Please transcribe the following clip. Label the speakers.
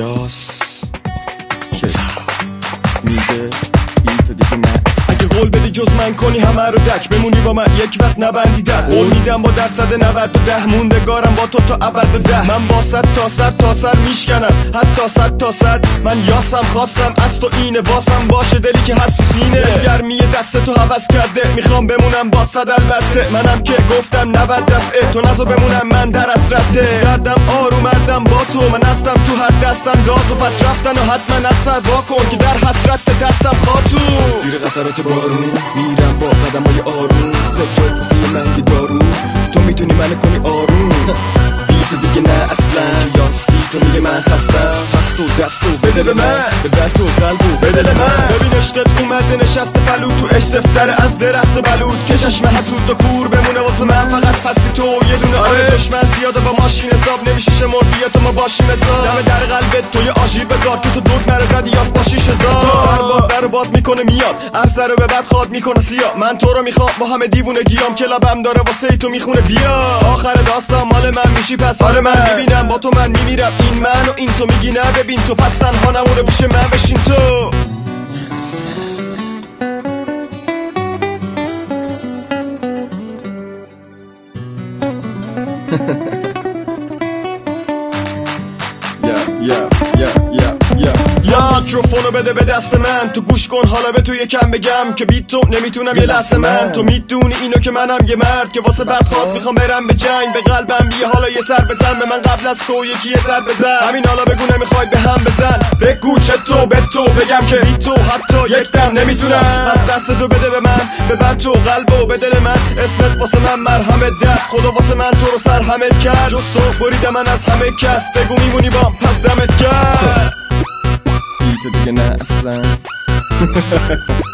Speaker 1: یاس که میگه این تو دیگه نه. اگه قول بدی جز من کنی همه رو دک، بمونی با من یک وقت نبندی در. قول میدم با درصد 90 موندگارم با تو تا ابد و ده. من با 100 تا سر تا سر میشکنم، حتی 100 تا 100. من یاسم خواستم از تو اینه، واسم باشه دلی که هست تو سینه. گرمی دست تو حوض کرده، میخوام بمونم با 100 البته. منم که گفتم 90 دفعه، تو نزو بمونم من در اسرته. دردم آرومردم با تو، من هستم تو هر دستم راز و پس رفتن و حتما از سر واکن که در حسرت دستم خاتون. زیر قطرات بارون میرم با قدمای آروم، فکر واسه من که دارو. تو میتونی منو کنی آروم، بی تو دیگه نه اصلا. یاس بی تو میگه من خستم، هست تو دستو بده به من، ببر تو قلبو به دل من. ببین عشقت اومده نشسته پلو تو اشتفتر از درخت و بلود که چشم حسود و کور بمونه واسه من. فقط هستی تو یه دونه آره. دشمن زیاده با ماشین حساب نمیشه شمار، بیا تو ما باشیم حساب. دم در قلبت تو یه آژیر بذار که تو دود نره زدی یاس با 6000. تو سرباز در باز میکنه میاد، عرصه رو به بعد خواد میکنه سیاه. من تو رو میخوام با همه دیوونگیام، کلابم داره واسه تو میخونه بیا. آخر داستان مال من میشی پس آره. من میبینم با تو من میمیرم، این من و این تو میگی نه ببین تو، پس تنها نمونه پیش من بشین تو. یا میکروفونو بده به دست من، تو گوش کن حالا به تو یکم بگم که بی تو نمیتونم یه لحظه من. تو میدونی اینو که منم یه مرد که واسه بدخواد میخوام برم به جنگ. به قلبم بی حالا یه سر بزن به من قبل از تو یکی یه سر بزن. همین حالا بگو نمیخوای به هم بزن، بگو چطور به تو بگم که بی تو حتی یک دم نمیتونم. پس دست تو بده به من، ببر تو قلبو به دل من. اسمت واسه من مرهمت در، خدا واسه من تو رو سرحمل کرد. جز تو برید من از همه کس، بگو میمونی بام پس دمت کرد. تو دیگه نه اصلا